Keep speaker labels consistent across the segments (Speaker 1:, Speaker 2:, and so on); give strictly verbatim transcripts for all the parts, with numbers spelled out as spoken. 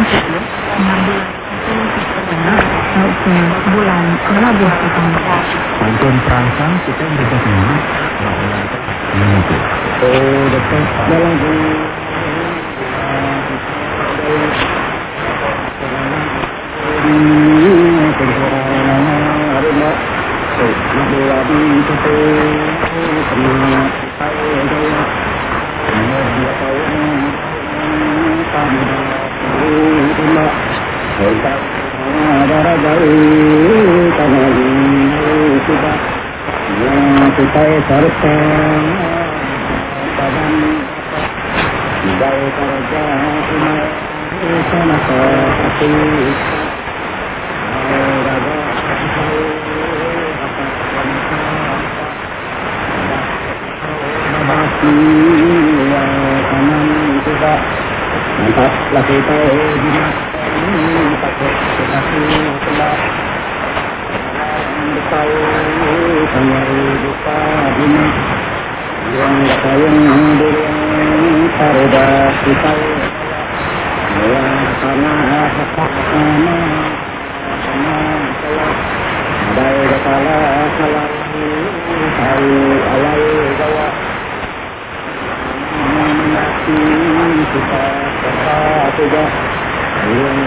Speaker 1: itu enam belas itu bulan Rabu pertama.
Speaker 2: Bantuan perangsang kita berjadinya mengutuk.
Speaker 3: Oh, dekat dalam supaya serta dalam baik kerja umat sana seperti raga mati kanan juga mantap lagi tahu di mana takut sekali kelak tahu kami buka ini yang kayang diri pada kita yang sana sama sama dari kepala salah tahu alai jawa mengerti kita juga yang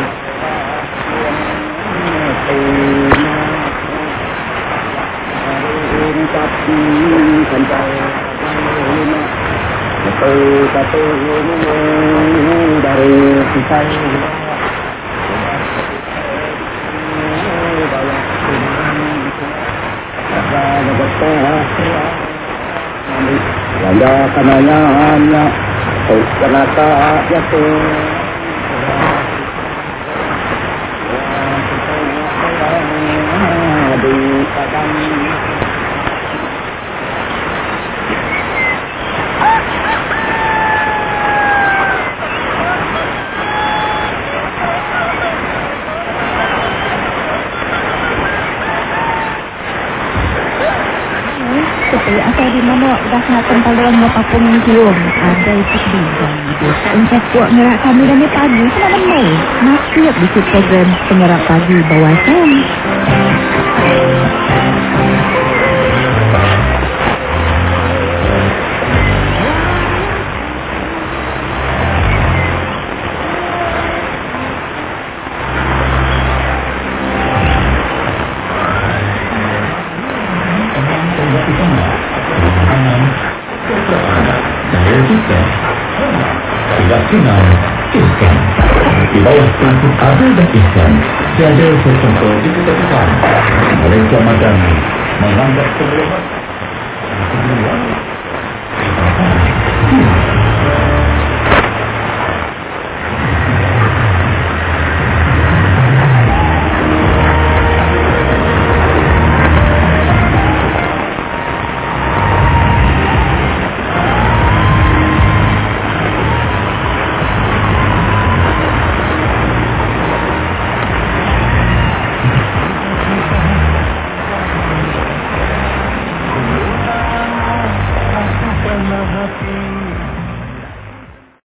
Speaker 3: tapi sampai satu satu dari kita ada kananya hanya kenapa jatuh di padang
Speaker 1: apa di mana dah nak tempal dengan papung kium ada itu di untuk buat ngerak kami dan pagi selamat mai masuk di program pengerak pagi bawasan
Speaker 4: Final Ihsan. Di bawah pelaku Adil dan Ihsan tiada sesuatu di ketepuan oleh Jamadan menganggap sebelum sebelum